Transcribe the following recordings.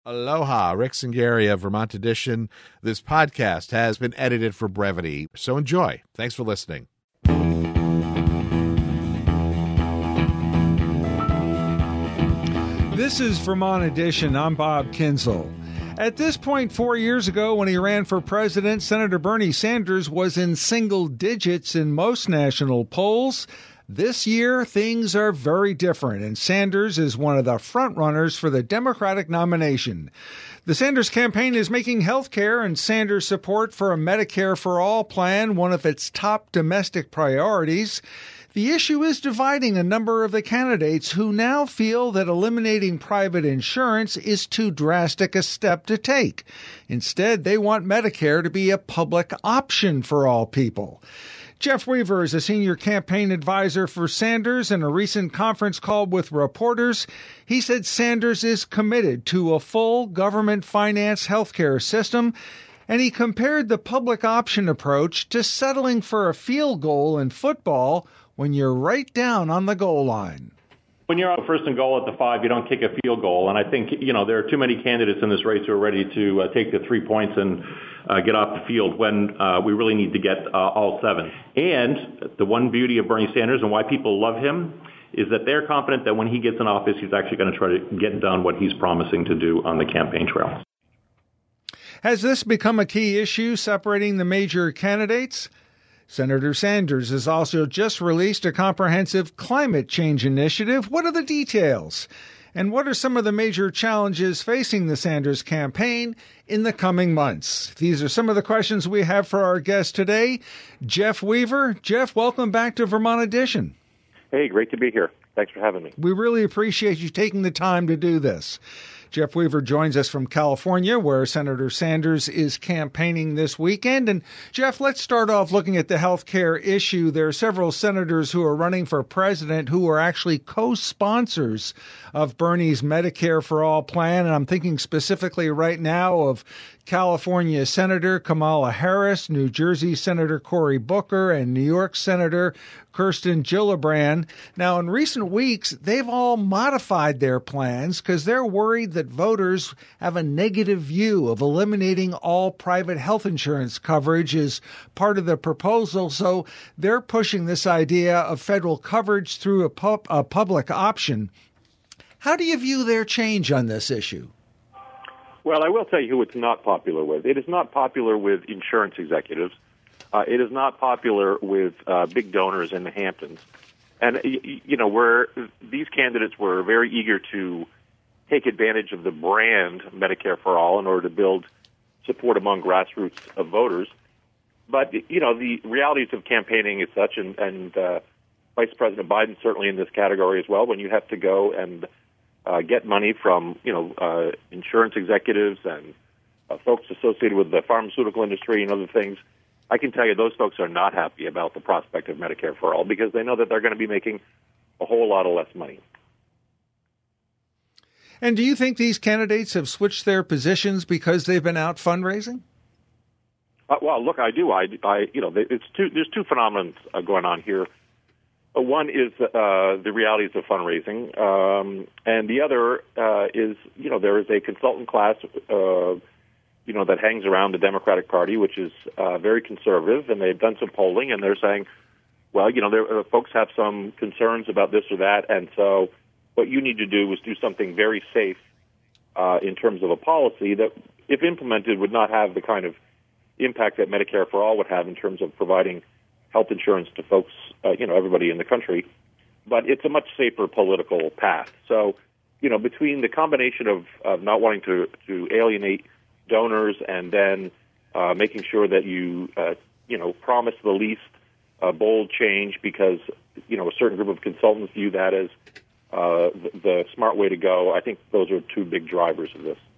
Aloha, Rick Singaria of Vermont Edition. This podcast has been edited for brevity, so enjoy. Thanks for listening. This is Vermont Edition. I'm Bob Kinzel. At this point, 4 years ago, when he ran for president, Senator Bernie Sanders was in single digits in most national polls. This year, things are very different, and Sanders is one of the frontrunners for the Democratic nomination. The Sanders campaign is making health care and Sanders' support for a Medicare for All plan one of its top domestic priorities. The issue is dividing a number of the candidates who now feel that eliminating private insurance is too drastic a step to take. Instead, they want Medicare to be a public option for all people. Jeff Weaver is a senior campaign advisor for Sanders. In a recent conference call with reporters, he said Sanders is committed to a full government-financed healthcare system, and he compared the public option approach to settling for a field goal in football when you're right down on the goal line. When you're on first and goal at the 5, you don't kick a field goal. And I think, there are too many candidates in this race who are ready to take the 3 points and get off the field when we really need to get all 7. And the one beauty of Bernie Sanders and why people love him is that they're confident that when he gets in office, he's actually going to try to get done what he's promising to do on the campaign trail. Has this become a key issue separating the major candidates? Senator Sanders has also just released a comprehensive climate change initiative. What are the details? And what are some of the major challenges facing the Sanders campaign in the coming months? These are some of the questions we have for our guest today, Jeff Weaver. Jeff, welcome back to Vermont Edition. Hey, great to be here. Thanks for having me. We really appreciate you taking the time to do this. Jeff Weaver joins us from California, where Senator Sanders is campaigning this weekend. And Jeff, let's start off looking at the health care issue. There are several senators who are running for president who are actually co-sponsors of Bernie's Medicare for All plan. And I'm thinking specifically right now of California Senator Kamala Harris, New Jersey Senator Cory Booker, and New York Senator Kirsten Gillibrand. Now, in recent weeks, they've all modified their plans because they're worried that voters have a negative view of eliminating all private health insurance coverage as part of the proposal. So they're pushing this idea of federal coverage through a public option. How do you view their change on this issue? Well, I will tell you who it's not popular with. It is not popular with insurance executives. It is not popular with big donors in the Hamptons. And, where these candidates were very eager to take advantage of the brand Medicare for All in order to build support among grassroots of voters. But, the realities of campaigning is such, and Vice President Biden certainly in this category as well, when you have to go and get money from, insurance executives and folks associated with the pharmaceutical industry and other things. I can tell you those folks are not happy about the prospect of Medicare for All because they know that they're going to be making a whole lot of less money. And do you think these candidates have switched their positions because they've been out fundraising? Well, look, I do. There's two phenomena going on here. One is the realities of fundraising, and the other is, there is a consultant class, that hangs around the Democratic Party, which is very conservative, and they've done some polling, and they're saying, well, folks have some concerns about this or that, and so what you need to do is do something very safe in terms of a policy that, if implemented, would not have the kind of impact that Medicare for All would have in terms of providing health insurance to folks, everybody in the country. But it's a much safer political path. So, between the combination of not wanting to alienate donors and then making sure that you, promise the least bold change because, a certain group of consultants view that as the smart way to go, I think those are two big drivers of this.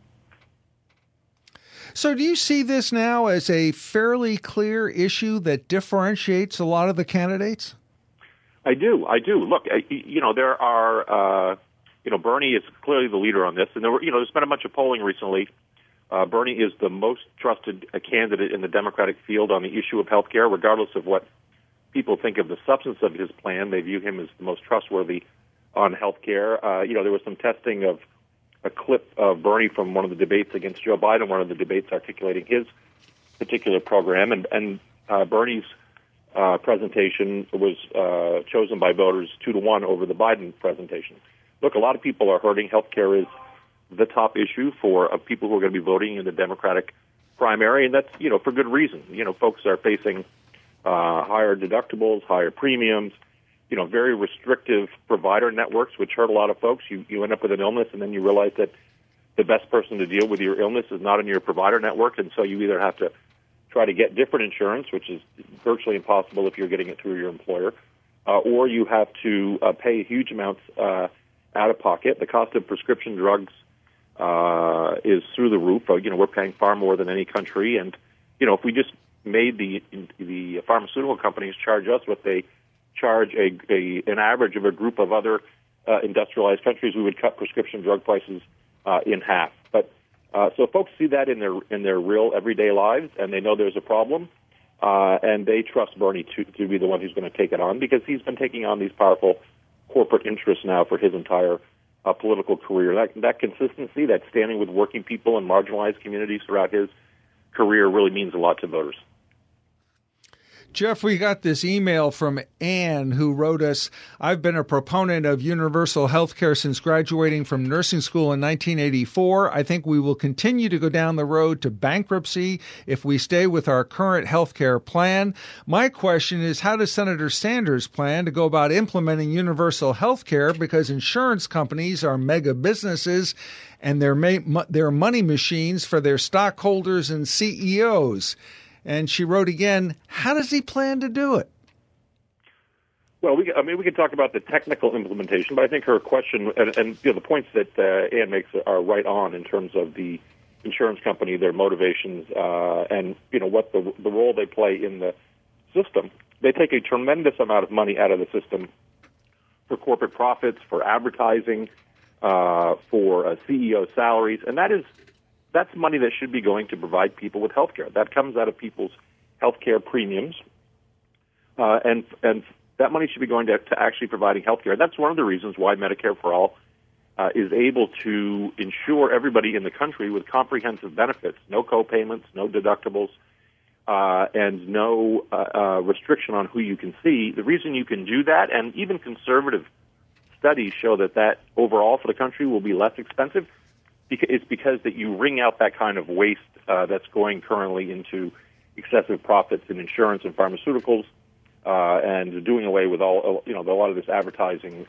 So do you see this now as a fairly clear issue that differentiates a lot of the candidates? I do. Look, there are, Bernie is clearly the leader on this. And there's been a bunch of polling recently. Bernie is the most trusted candidate in the Democratic field on the issue of health care, regardless of what people think of the substance of his plan. They view him as the most trustworthy on health care. There was some testing of a clip of Bernie from one of the debates against Joe Biden, one of the debates articulating his particular program, and Bernie's presentation was chosen by voters 2-1 over the Biden presentation. Look, a lot of people are hurting. Healthcare is the top issue for people who are going to be voting in the Democratic primary, and that's, for good reason. Folks are facing higher deductibles, higher premiums, very restrictive provider networks, which hurt a lot of folks. You end up with an illness, and then you realize that the best person to deal with your illness is not in your provider network, and so you either have to try to get different insurance, which is virtually impossible if you're getting it through your employer, or you have to pay huge amounts out of pocket. The cost of prescription drugs is through the roof. We're paying far more than any country, and if we just made the pharmaceutical companies charge us what they charge an average of a group of other industrialized countries, we would cut prescription drug prices in half. But so folks see that in their real everyday lives, and they know there's a problem, and they trust Bernie to be the one who's going to take it on, because he's been taking on these powerful corporate interests now for his entire political career. That consistency, that standing with working people and marginalized communities throughout his career really means a lot to voters. Jeff, we got this email from Anne who wrote us, I've been a proponent of universal health care since graduating from nursing school in 1984. I think we will continue to go down the road to bankruptcy if we stay with our current health care plan. My question is, how does Senator Sanders plan to go about implementing universal health care? Because insurance companies are mega businesses and they're money machines for their stockholders and CEOs. And she wrote again, how does he plan to do it? Well, we can talk about the technical implementation, but I think her question and the points that Ann makes are right on in terms of the insurance company, their motivations, and what the role they play in the system. They take a tremendous amount of money out of the system for corporate profits, for advertising, for CEO salaries, and that's money that should be going to provide people with health care. That comes out of people's health care premiums, and that money should be going to actually providing health care. That's one of the reasons why Medicare for All is able to insure everybody in the country with comprehensive benefits, no co-payments, no deductibles, and no restriction on who you can see. The reason you can do that, and even conservative studies show that overall for the country will be less expensive, it's because that you wring out that kind of waste that's going currently into excessive profits in insurance and pharmaceuticals, and doing away with a lot of this advertising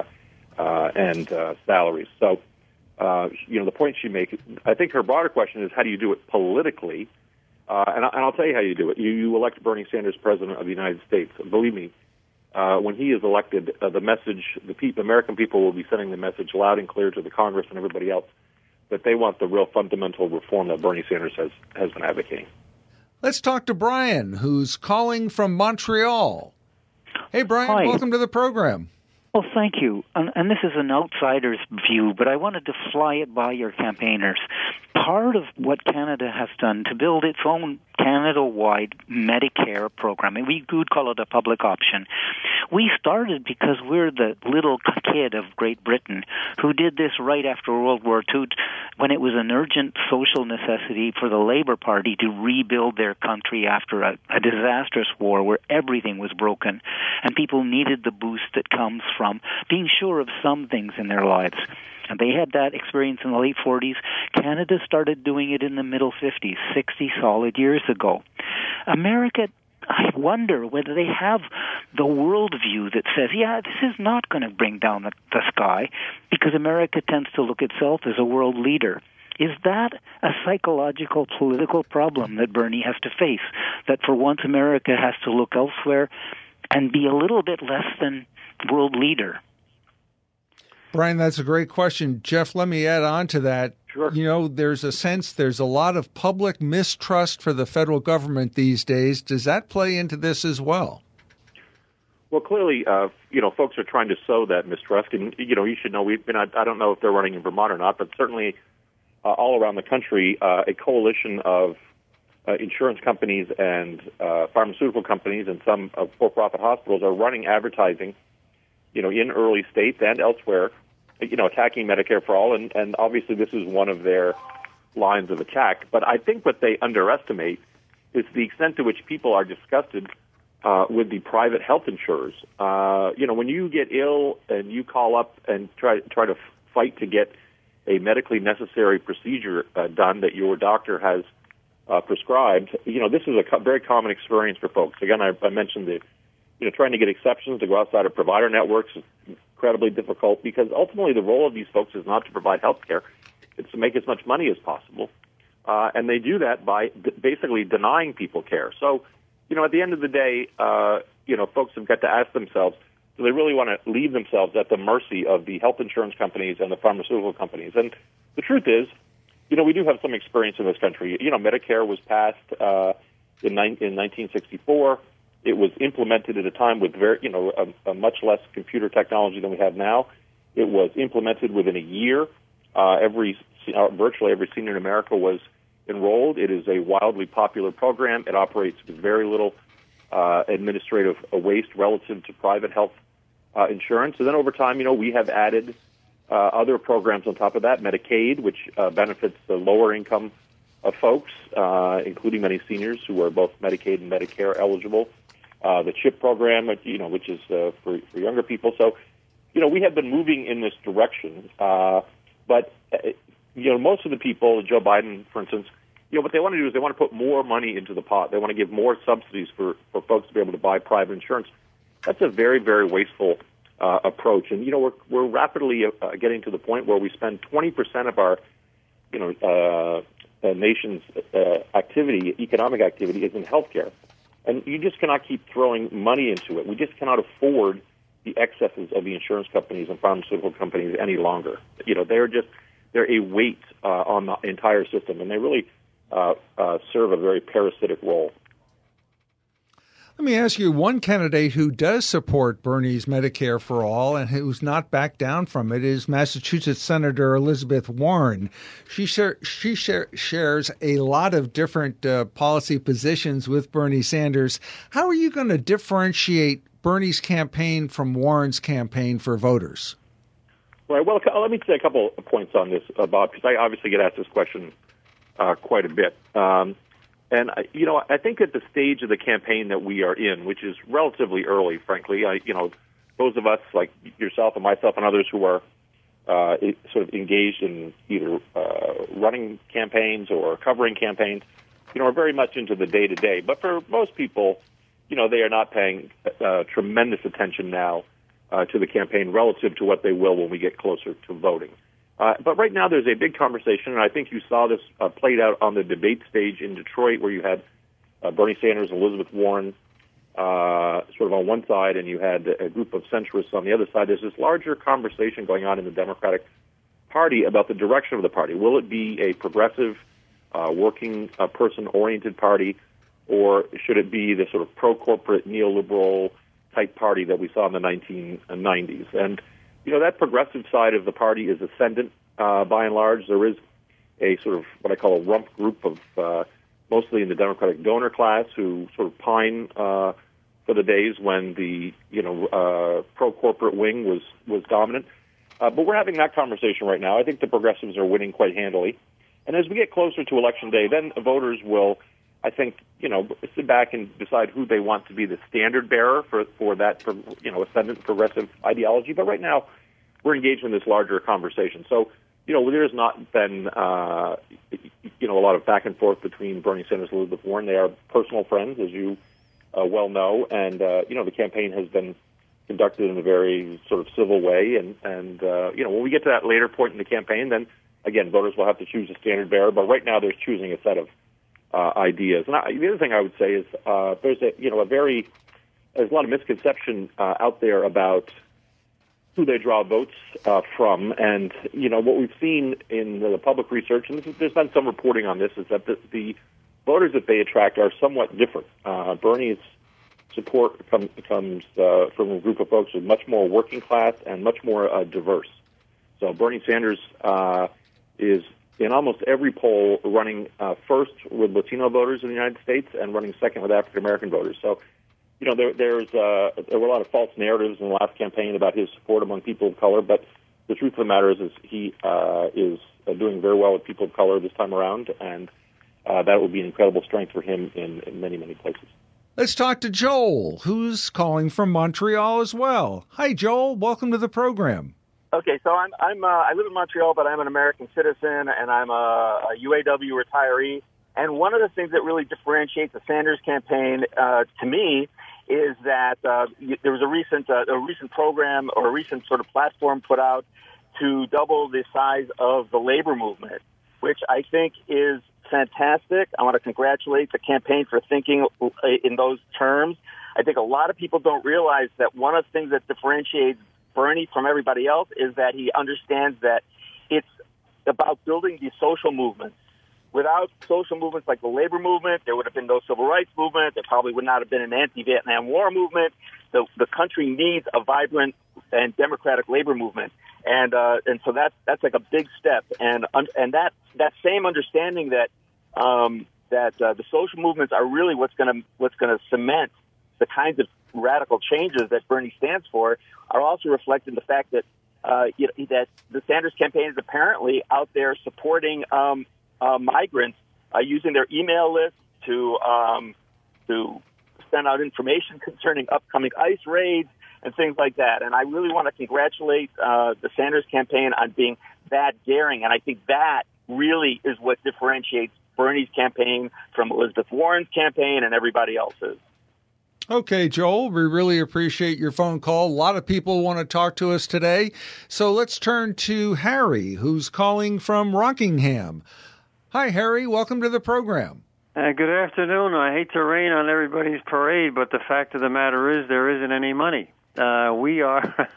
and salaries. So, the point she makes, I think her broader question is, how do you do it politically? And I'll tell you how you do it. You elect Bernie Sanders president of the United States. Believe me, when he is elected, the message, American people will be sending the message loud and clear to the Congress and everybody else that they want the real fundamental reform that Bernie Sanders has been advocating. Let's talk to Brian, who's calling from Montreal. Hey, Brian, Hi. Welcome to the program. Well, thank you. And this is an outsider's view, but I wanted to fly it by your campaigners. Part of what Canada has done to build its own Canada-wide Medicare program, and we could call it a public option, we started because we're the little kid of Great Britain who did this right after World War II when it was an urgent social necessity for the Labour Party to rebuild their country after a disastrous war where everything was broken and people needed the boost that comes from being sure of some things in their lives. And they had that experience in the late 40s. Canada started doing it in the middle 50s, 60 solid years ago. America, I wonder whether they have the worldview that says, yeah, this is not going to bring down the sky, because America tends to look itself as a world leader. Is that a psychological, political problem that Bernie has to face, that for once America has to look elsewhere and be a little bit less than world leader? Brian, that's a great question. Jeff, let me add on to that. Sure. There's a lot of public mistrust for the federal government these days. Does that play into this as well? Well, clearly, folks are trying to sow that mistrust. And, you should know, I don't know if they're running in Vermont or not, but certainly all around the country, a coalition of insurance companies and pharmaceutical companies and some for-profit hospitals are running advertising, in early states and elsewhere attacking Medicare for all, and obviously this is one of their lines of attack. But I think what they underestimate is the extent to which people are disgusted with the private health insurers. When you get ill and you call up and try to fight to get a medically necessary procedure done that your doctor has prescribed, this is a very common experience for folks. Again, I mentioned the, trying to get exceptions to go outside of provider networks is incredibly difficult because ultimately the role of these folks is not to provide health care. It's to make as much money as possible. And they do that by basically denying people care. So, at the end of the day, folks have got to ask themselves, do they really want to leave themselves at the mercy of the health insurance companies and the pharmaceutical companies? And the truth is, we do have some experience in this country. Medicare was passed in 1964. It was implemented at a time with a much less computer technology than we have now. It was implemented within a year. Virtually every senior in America was enrolled. It is a wildly popular program. It operates with very little administrative waste relative to private health insurance. And then over time, we have added other programs on top of that. Medicaid, which benefits the lower income folks, including many seniors who are both Medicaid and Medicare eligible. The CHIP program, which is for younger people. So, we have been moving in this direction. But most of the people, Joe Biden, for instance, what they want to do is they want to put more money into the pot. They want to give more subsidies for folks to be able to buy private insurance. That's a very, very wasteful approach. And, we're rapidly getting to the point where we spend 20% of our, nation's economic activity is in healthcare. And you just cannot keep throwing money into it. We just cannot afford the excesses of the insurance companies and pharmaceutical companies any longer. They're a weight on the entire system, and they really serve a very parasitic role. Let me ask you, one candidate who does support Bernie's Medicare for All and who's not backed down from it is Massachusetts Senator Elizabeth Warren. She shares a lot of different policy positions with Bernie Sanders. How are you going to differentiate Bernie's campaign from Warren's campaign for voters? Right. Well, let me say a couple of points on this, Bob, because I obviously get asked this question quite a bit. And, I think at the stage of the campaign that we are in, which is relatively early, frankly, those of us like yourself and myself and others who are sort of engaged in either running campaigns or covering campaigns, are very much into the day-to-day. But for most people, they are not paying tremendous attention now to the campaign relative to what they will when we get closer to voting. But right now there's a big conversation, and I think you saw this played out on the debate stage in Detroit where you had Bernie Sanders and Elizabeth Warren sort of on one side, and you had a group of centrists on the other side. There's this larger conversation going on in the Democratic Party about the direction of the party. Will it be a progressive, working person-oriented party, or should it be the sort of pro-corporate, neoliberal type party that we saw in the 1990s? And that progressive side of the party is ascendant by and large. There is a sort of what I call a rump group of mostly in the Democratic donor class who sort of pine for the days when the pro-corporate wing was dominant. But we're having that conversation right now. I think the progressives are winning quite handily. And as we get closer to Election Day, then voters will, I think, sit back and decide who they want to be the standard bearer for that, ascendant progressive ideology. But right now, we're engaged in this larger conversation. So, there's not been, a lot of back and forth between Bernie Sanders and Elizabeth Warren. They are personal friends, as you well know. And, the campaign has been conducted in a very sort of civil way. And when we get to that later point in the campaign, then, again, voters will have to choose a standard bearer. But right now, they're choosing a set of ideas. And the other thing I would say is there's a lot of misconception out there about who they draw votes from. And, what we've seen in the public research, and there's been some reporting on this, is that the voters that they attract are somewhat different. Bernie's support comes from a group of folks who are much more working class and much more diverse. So Bernie Sanders is in almost every poll running first with Latino voters in the United States and running second with African American voters. So, there were a lot of false narratives in the last campaign about his support among people of color, but the truth of the matter is he is doing very well with people of color this time around, and that will be an incredible strength for him in many, many places. Let's talk to Joel, who's calling from Montreal as well. Hi, Joel. Welcome to the program. Okay, so I live in Montreal, but I'm an American citizen, and I'm a UAW retiree. And one of the things that really differentiates the Sanders campaign, to me, is that there was a recent program or a recent sort of platform put out to double the size of the labor movement, which I think is fantastic. I want to congratulate the campaign for thinking in those terms. I think a lot of people don't realize that one of the things that differentiates Bernie from everybody else is that he understands that it's about building these social movements. Without social movements like the labor movement, there would have been no civil rights movement. There probably would not have been an anti-Vietnam War movement. The country needs a vibrant and democratic labor movement, and so that's like a big step. And that same understanding that the social movements are really what's going to cement the kinds of radical changes that Bernie stands for are also reflected in the fact that that the Sanders campaign is apparently out there supporting migrants using their email list to send out information concerning upcoming ICE raids and things like that. And I really want to congratulate the Sanders campaign on being that daring. And I think that really is what differentiates Bernie's campaign from Elizabeth Warren's campaign and everybody else's. Okay, Joel, we really appreciate your phone call. A lot of people want to talk to us today. So let's turn to Harry, who's calling from Rockingham. Hi, Harry. Welcome to the program. Good afternoon. I hate to rain on everybody's parade, but the fact of the matter is there isn't any money. We are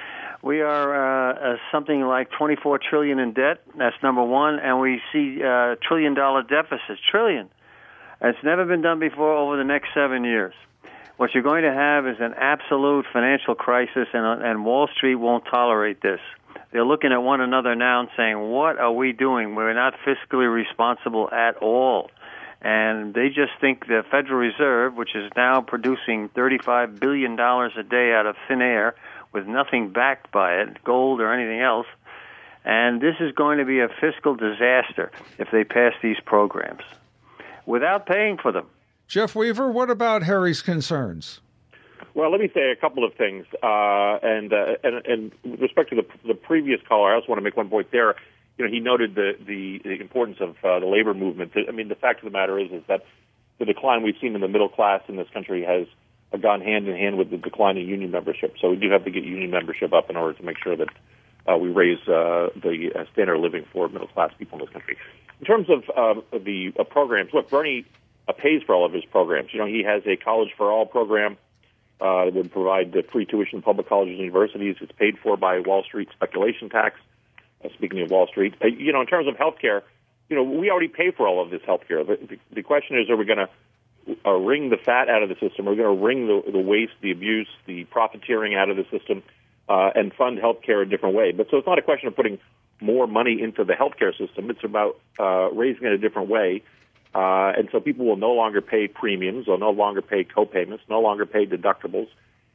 something like $24 trillion in debt. That's number one, and we see $1 trillion deficits. Trillion. It's never been done before over the next 7 years. What you're going to have is an absolute financial crisis, and Wall Street won't tolerate this. They're looking at one another now and saying, what are we doing? We're not fiscally responsible at all. And they just think the Federal Reserve, which is now producing $35 billion a day out of thin air with nothing backed by it, gold or anything else, and this is going to be a fiscal disaster if they pass these programs without paying for them. Jeff Weaver, what about Harry's concerns? Well, let me say a couple of things. And with respect to the previous caller, I also want to make one point there. He noted the importance of the labor movement. I mean, the fact of the matter is that the decline we've seen in the middle class in this country has gone hand in hand with the decline in union membership. So we do have to get union membership up in order to make sure that we raise the standard of living for middle class people in this country. In terms of the programs, look, Bernie pays for all of his programs. He has a College for All program that would provide free tuition in public colleges and universities. It's paid for by Wall Street speculation tax. Speaking of Wall Street, in terms of health care, we already pay for all of this health care. The question is, are we going to wring the fat out of the system? Are we going to wring the waste, the abuse, the profiteering out of the system and fund health care a different way? But so it's not a question of putting more money into the health care system. It's about raising it a different way. And so people will no longer pay premiums, or no longer pay co-payments, no longer pay deductibles.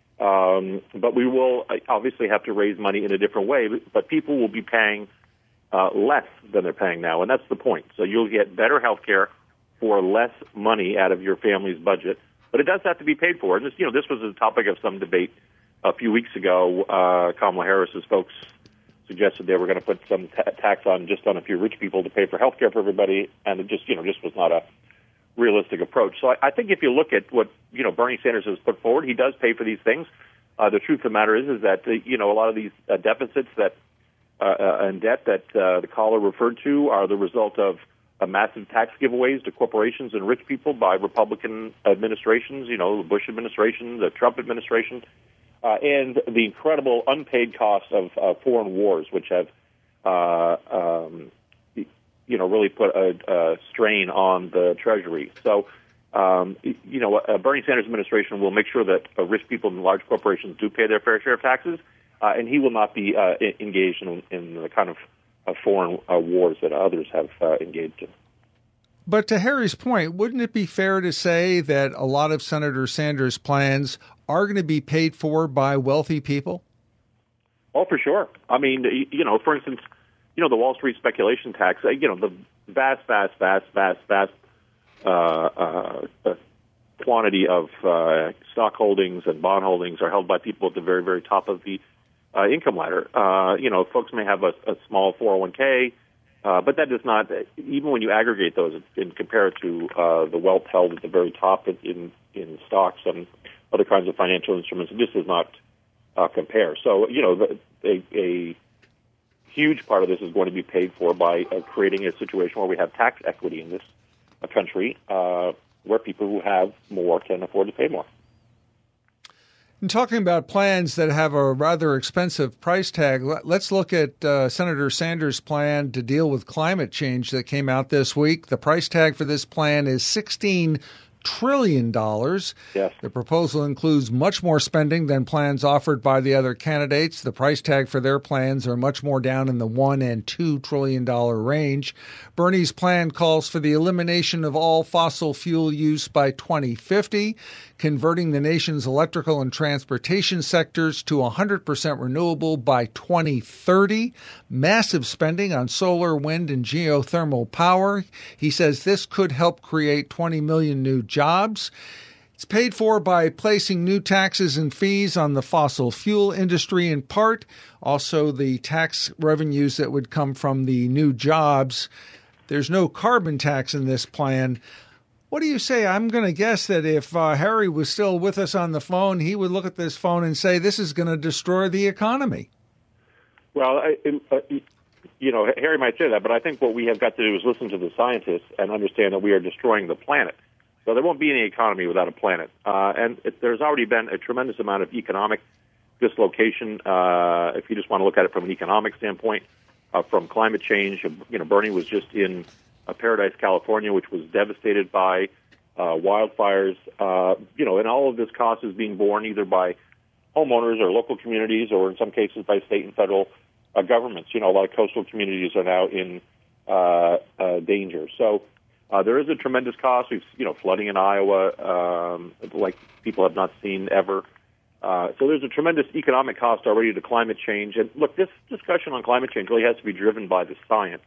But we will obviously have to raise money in a different way, but people will be paying less than they're paying now, and that's the point. So you'll get better health care for less money out of your family's budget, but it does have to be paid for. And this was the topic of some debate a few weeks ago. Kamala Harris's folks suggested they were going to put some tax on a few rich people to pay for health care for everybody, and it just was not a realistic approach. So I think if you look at what Bernie Sanders has put forward, he does pay for these things. The truth of the matter is that a lot of these deficits that and debt that the caller referred to are the result of massive tax giveaways to corporations and rich people by Republican administrations. The Bush administration, the Trump administration. And the incredible unpaid costs of foreign wars, which have, really put a strain on the Treasury. So, Bernie Sanders' administration will make sure that rich people and large corporations do pay their fair share of taxes, and he will not be engaged in the kind of foreign wars that others have engaged in. But to Harry's point, wouldn't it be fair to say that a lot of Senator Sanders' plans are going to be paid for by wealthy people? Oh, for sure. I mean, for instance, the Wall Street speculation tax, the vast quantity of stock holdings and bond holdings are held by people at the very, very top of the income ladder. Folks may have a small 401k, but that does not, even when you aggregate those and compare it to the wealth held at the very top in stocks and other kinds of financial instruments, it just does not compare. So, a huge part of this is going to be paid for by creating a situation where we have tax equity in this country, where people who have more can afford to pay more. And talking about plans that have a rather expensive price tag, let's look at Senator Sanders' plan to deal with climate change that came out this week. The price tag for this plan is $16 trillion. Yes. The proposal includes much more spending than plans offered by the other candidates. The price tag for their plans are much more down in the $1 and $2 trillion range. Bernie's plan calls for the elimination of all fossil fuel use by 2050, converting the nation's electrical and transportation sectors to 100% renewable by 2030, massive spending on solar, wind, and geothermal power. He says this could help create 20 million new jobs. It's paid for by placing new taxes and fees on the fossil fuel industry in part, also the tax revenues that would come from the new jobs. There's no carbon tax in this plan. What do you say? I'm going to guess that if Harry was still with us on the phone, he would look at this phone and say, this is going to destroy the economy. Well, Harry might say that, but I think what we have got to do is listen to the scientists and understand that we are destroying the planet. So there won't be any economy without a planet. There's already been a tremendous amount of economic dislocation, if you just want to look at it from an economic standpoint, from climate change. Bernie was just in Paradise, California, which was devastated by wildfires. And all of this cost is being borne either by homeowners or local communities or in some cases by state and federal governments. A lot of coastal communities are now in danger. So there is a tremendous cost. We've, flooding in Iowa, like people have not seen ever. So there's a tremendous economic cost already to climate change. And look, this discussion on climate change really has to be driven by the science.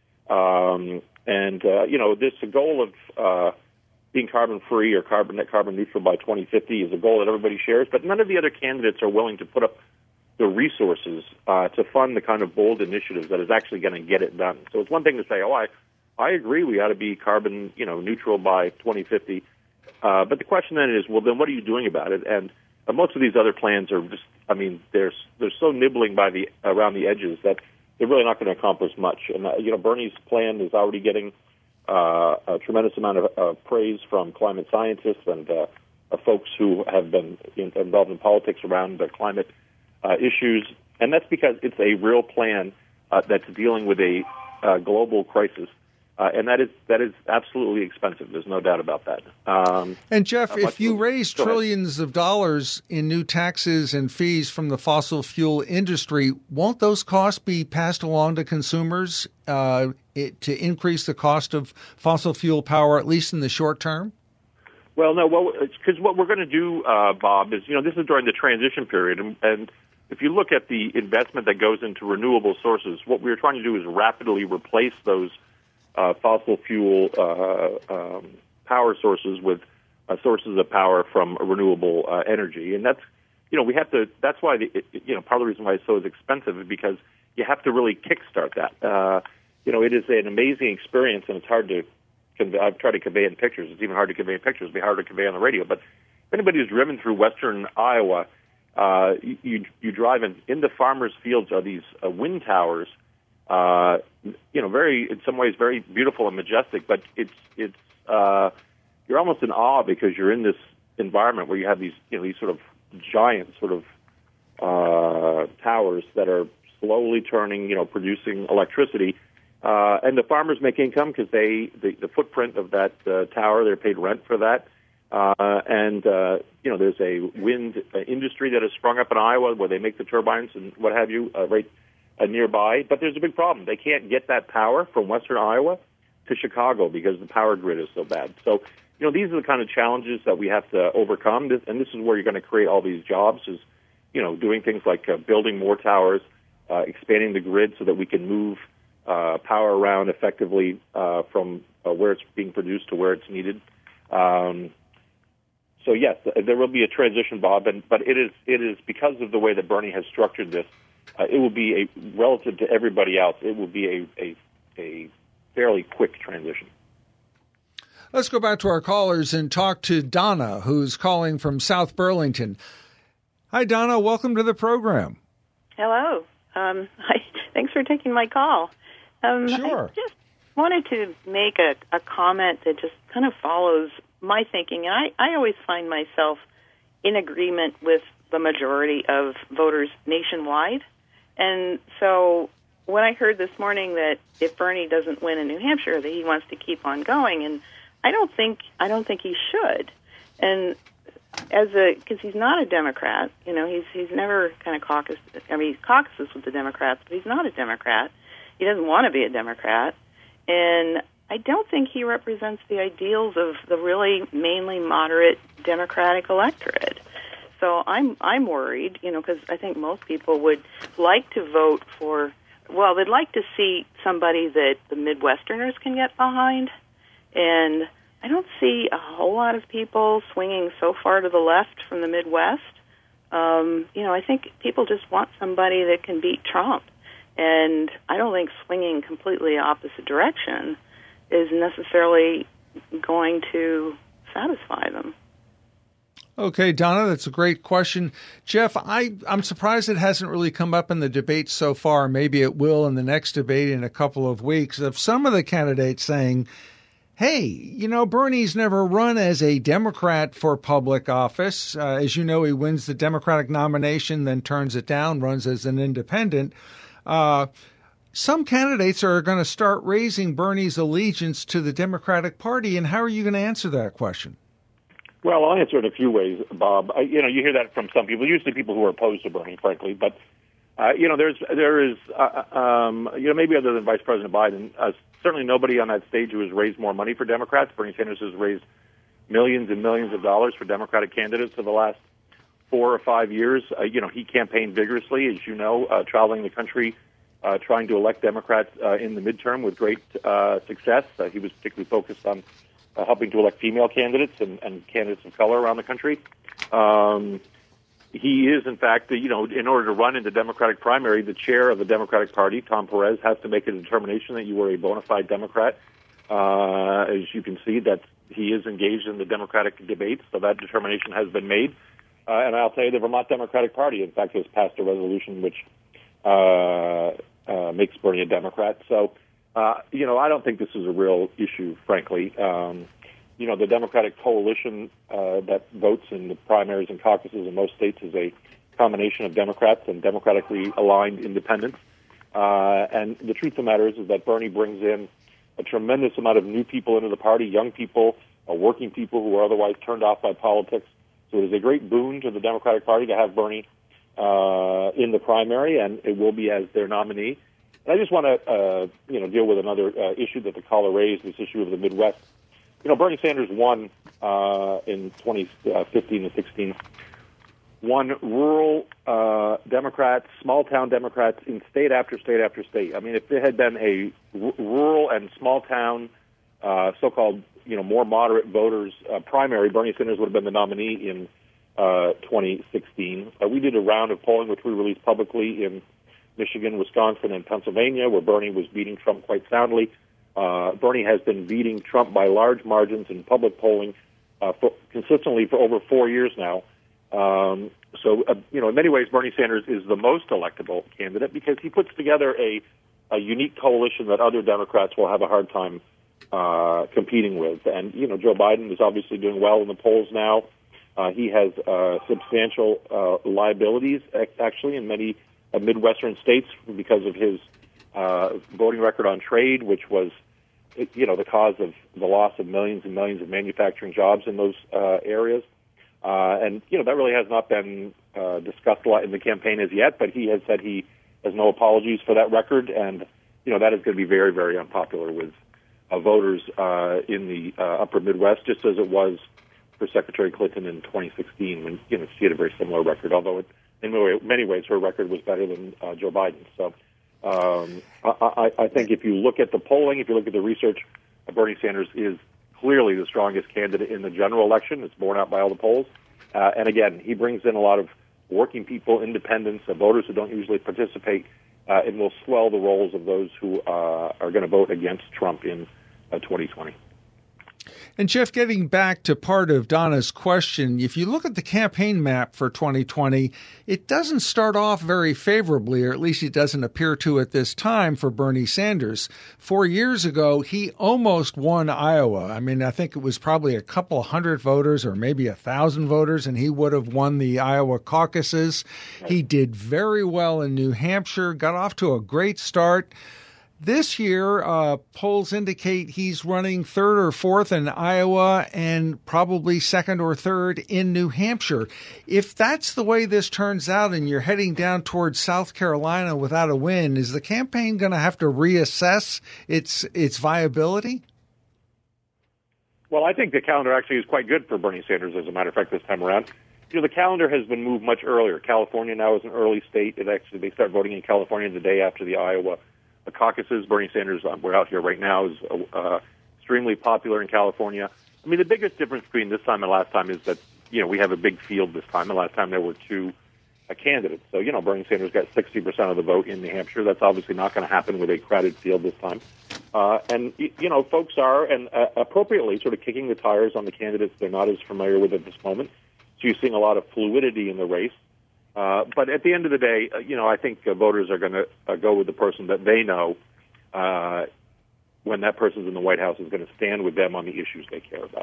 This goal of being carbon-free or net carbon neutral by 2050 is a goal that everybody shares, but none of the other candidates are willing to put up the resources to fund the kind of bold initiatives that is actually going to get it done. So it's one thing to say, I agree we ought to be carbon neutral by 2050, but the question then is, well, then what are you doing about it? And most of these other plans are just, they're so nibbling around the edges that they're really not going to accomplish much. And, Bernie's plan is already getting a tremendous amount of praise from climate scientists and folks who have been involved in politics around the climate issues. And that's because it's a real plan that's dealing with a global crisis. And that is absolutely expensive. There's no doubt about that. And Jeff, if you raise trillions of dollars in new taxes and fees from the fossil fuel industry, won't those costs be passed along to consumers to increase the cost of fossil fuel power, at least in the short term? Well, no. Well, it's because what we're going to do, Bob, is this is during the transition period, and if you look at the investment that goes into renewable sources, what we're trying to do is rapidly replace those fossil fuel power sources with sources of power from renewable energy, and that's we have to. That's why part of the reason why it's so expensive is because you have to really kickstart that. It is an amazing experience, and it's hard to. I've tried to convey in pictures. It's even hard to convey in pictures. It'd be hard to convey on the radio. But if anybody who's driven through western Iowa, you drive in the farmers' fields are these wind towers. Very, in some ways, very beautiful and majestic, but it's you're almost in awe because you're in this environment where you have these sort of giant towers that are slowly turning, producing electricity, and the farmers make income because the footprint of that tower, they're paid rent for that, and there's a wind industry that has sprung up in Iowa where they make the turbines and what have you, right nearby, but there's a big problem. They can't get that power from western Iowa to Chicago because the power grid is so bad. So, these are the kind of challenges that we have to overcome, and this is where you're going to create all these jobs, is doing things like building more towers, expanding the grid so that we can move power around effectively from where it's being produced to where it's needed. So yes, there will be a transition, Bob, but it is because of the way that Bernie has structured this. It will be relative to everybody else. It will be a fairly quick transition. Let's go back to our callers and talk to Donna, who's calling from South Burlington. Hi, Donna. Welcome to the program. Hello. Thanks for taking my call. Sure. I just wanted to make a comment that just kind of follows my thinking. And I always find myself in agreement with the majority of voters nationwide. And so when I heard this morning that if Bernie doesn't win in New Hampshire, that he wants to keep on going, and I don't think he should. And because he's not a Democrat, he's never kind of caucused. I mean, he caucuses with the Democrats, but he's not a Democrat. He doesn't want to be a Democrat, and I don't think he represents the ideals of the really mainly moderate Democratic electorate. So I'm worried, because I think most people would like to vote for. Well, they'd like to see somebody that the Midwesterners can get behind, and I don't see a whole lot of people swinging so far to the left from the Midwest. I think people just want somebody that can beat Trump, and I don't think swinging completely opposite direction is necessarily going to satisfy them. Okay, Donna, that's a great question. Jeff, I'm surprised it hasn't really come up in the debate so far. Maybe it will in the next debate in a couple of weeks, of some of the candidates saying, hey, Bernie's never run as a Democrat for public office. As you know, he wins the Democratic nomination, then turns it down, runs as an independent. Some candidates are going to start raising Bernie's allegiance to the Democratic Party, and how are you going to answer that question? Well, I'll answer it in a few ways, Bob. You hear that from some people, usually people who are opposed to Bernie, frankly. But there is maybe other than Vice President Biden, certainly nobody on that stage who has raised more money for Democrats. Bernie Sanders has raised millions and millions of dollars for Democratic candidates for the last 4 or 5 years. He campaigned vigorously, as you know, traveling the country, trying to elect Democrats in the midterm with great success. He was particularly focused on helping to elect female candidates and candidates of color around the country. He is, in fact, in order to run in the Democratic primary, the chair of the Democratic Party, Tom Perez, has to make a determination that you were a bona fide Democrat. As you can see, that he is engaged in the Democratic debates, so that determination has been made. And I'll tell you, the Vermont Democratic Party, in fact, has passed a resolution which makes Bernie a Democrat. So, I don't think this is a real issue, frankly. The Democratic coalition that votes in the primaries and caucuses in most states is a combination of Democrats and democratically aligned independents. And the truth of the matter is that Bernie brings in a tremendous amount of new people into the party, young people, working people who are otherwise turned off by politics. So it is a great boon to the Democratic Party to have Bernie in the primary, and it will be as their nominee. And I just want to, deal with another issue that the caller raised, this issue of the Midwest. Bernie Sanders won in 2015 and 16, won rural Democrats, small-town Democrats in state after state after state. I mean, if there had been a rural and small-town, so-called, more moderate voters primary, Bernie Sanders would have been the nominee in 2016. We did a round of polling, which we released publicly in Michigan, Wisconsin, and Pennsylvania, where Bernie was beating Trump quite soundly. Bernie has been beating Trump by large margins in public polling consistently for over 4 years now. So, in many ways, Bernie Sanders is the most electable candidate because he puts together a unique coalition that other Democrats will have a hard time competing with. And, Joe Biden is obviously doing well in the polls now. He has substantial liabilities, actually, in many Midwestern states because of his voting record on trade, which was, the cause of the loss of millions and millions of manufacturing jobs in those areas. And, that really has not been discussed a lot in the campaign as yet, but he has said he has no apologies for that record. And, that is going to be very, very unpopular with voters in the upper Midwest, just as it was for Secretary Clinton in 2016 when, she had a very similar record, although it in many ways, her record was better than Joe Biden. So I think if you look at the polling, if you look at the research, Bernie Sanders is clearly the strongest candidate in the general election. It's borne out by all the polls. And again, he brings in a lot of working people, independents, voters who don't usually participate, and will swell the rolls of those who are going to vote against Trump in 2020. And Jeff, getting back to part of Donna's question, if you look at the campaign map for 2020, it doesn't start off very favorably, or at least it doesn't appear to at this time for Bernie Sanders. 4 years ago, he almost won Iowa. I mean, I think it was probably a couple hundred voters or maybe 1,000 voters, and he would have won the Iowa caucuses. He did very well in New Hampshire, got off to a great start. This year, polls indicate he's running third or fourth in Iowa and probably second or third in New Hampshire. If that's the way this turns out and you're heading down towards South Carolina without a win, is the campaign going to have to reassess its viability? Well, I think the calendar actually is quite good for Bernie Sanders, as a matter of fact, this time around. The calendar has been moved much earlier. California now is an early state. They start voting in California the day after the Iowa caucuses. Bernie Sanders, we're out here right now, is extremely popular in California. I mean, the biggest difference between this time and last time is that, we have a big field this time. And last time there were two candidates. So, Bernie Sanders got 60% of the vote in New Hampshire. That's obviously not going to happen with a crowded field this time. And folks are, and appropriately, sort of kicking the tires on the candidates they're not as familiar with at this moment. So you're seeing a lot of fluidity in the race. But at the end of the day, I think voters are going to go with the person that they know when that person's in the White House is going to stand with them on the issues they care about.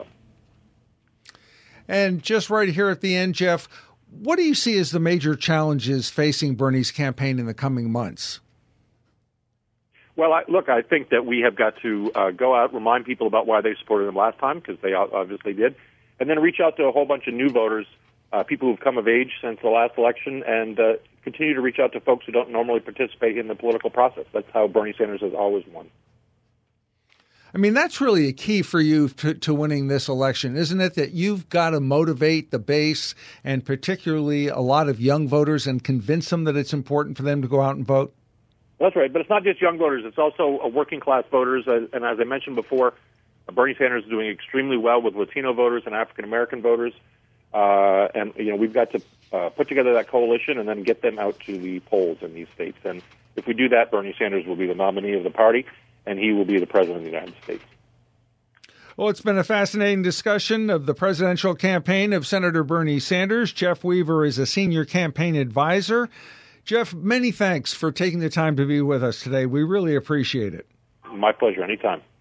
And just right here at the end, Jeff, what do you see as the major challenges facing Bernie's campaign in the coming months? Well, I think that we have got to go out, remind people about why they supported him last time, because they obviously did, and then reach out to a whole bunch of new voters, people who've come of age since the last election, and continue to reach out to folks who don't normally participate in the political process. That's how Bernie Sanders has always won. I mean, that's really a key for you to winning this election, isn't it? That you've got to motivate the base, and particularly a lot of young voters, and convince them that it's important for them to go out and vote? That's right, but it's not just young voters. It's also working-class voters, and as I mentioned before, Bernie Sanders is doing extremely well with Latino voters and African-American voters. And we've got to put together that coalition and then get them out to the polls in these states. And if we do that, Bernie Sanders will be the nominee of the party, and he will be the president of the United States. Well, it's been a fascinating discussion of the presidential campaign of Senator Bernie Sanders. Jeff Weaver is a senior campaign advisor. Jeff, many thanks for taking the time to be with us today. We really appreciate it. My pleasure. Anytime.